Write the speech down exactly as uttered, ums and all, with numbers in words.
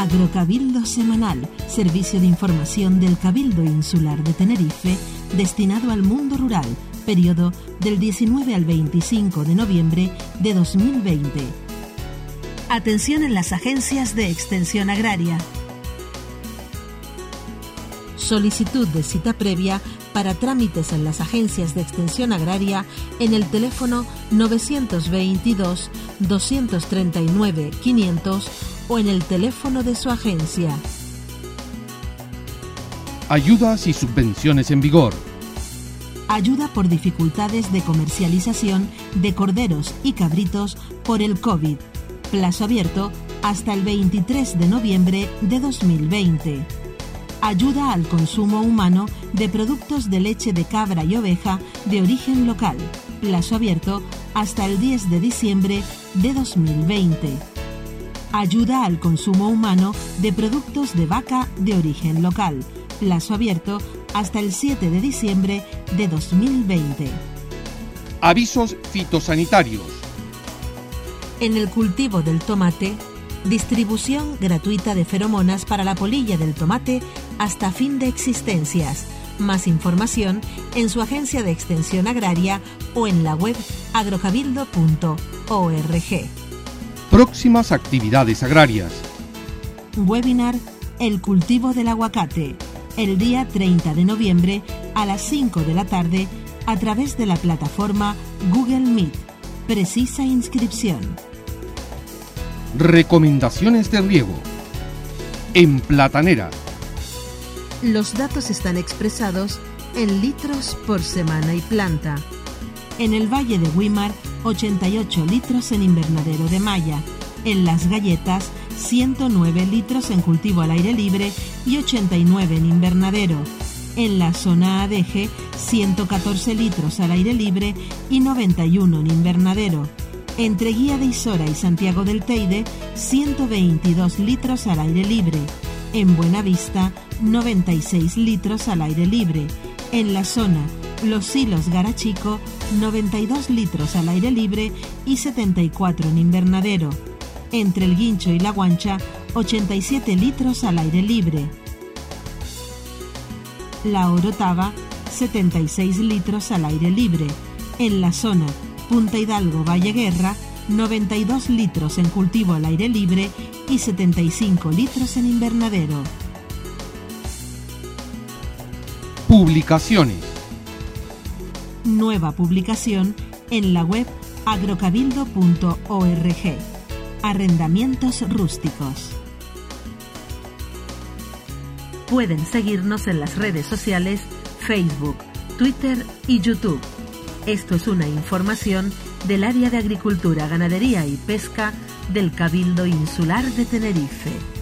Agrocabildo Semanal, servicio de información del Cabildo Insular de Tenerife, destinado al mundo rural, periodo del diecinueve al veinticinco de noviembre de dos mil veinte. Atención en las agencias de extensión agraria. Solicitud de cita previa para trámites en las agencias de extensión agraria en el teléfono novecientos veintidós, doscientos treinta y nueve, quinientos o en el teléfono de su agencia. Ayudas y subvenciones en vigor. Ayuda por dificultades de comercialización de corderos y cabritos por el COVID. Plazo abierto hasta el veintitrés de noviembre de dos mil veinte. Ayuda al consumo humano de productos de leche de cabra y oveja de origen local. Plazo abierto hasta el diez de diciembre de dos mil veinte. Ayuda al consumo humano de productos de vaca de origen local. Plazo abierto hasta el siete de diciembre de dos mil veinte. Avisos fitosanitarios. En el cultivo del tomate, distribución gratuita de feromonas para la polilla del tomate hasta fin de existencias. Más información en su agencia de extensión agraria o en la web agrocabildo punto org. Próximas actividades agrarias. Webinar El cultivo del aguacate, el día treinta de noviembre a las cinco de la tarde a través de la plataforma Google Meet. Precisa inscripción. Recomendaciones de riego. En Platanera. Los datos están expresados en litros por semana y planta. En el Valle de Güímar, ochenta y ocho litros en invernadero de malla. En Las Galletas, ciento nueve litros en cultivo al aire libre y ochenta y nueve en invernadero. En la zona Adeje, ciento catorce litros al aire libre y noventa y uno en invernadero. Entre Guía de Isora y Santiago del Teide, ciento veintidós litros al aire libre. En Buenavista, noventa y seis litros al aire libre. En la zona Los Silos Garachico, noventa y dos litros al aire libre y setenta y cuatro en invernadero. Entre el Guincho y la Guancha, ochenta y siete litros al aire libre. La Orotava, setenta y seis litros al aire libre. En la zona Punta Hidalgo Valle Guerra, noventa y dos litros en cultivo al aire libre y setenta y cinco litros en invernadero. Publicaciones. Nueva publicación en la web agrocabildo punto org. Arrendamientos rústicos. Pueden seguirnos en las redes sociales Facebook, Twitter y YouTube. Esto es una información del área de Agricultura, Ganadería y Pesca del Cabildo Insular de Tenerife.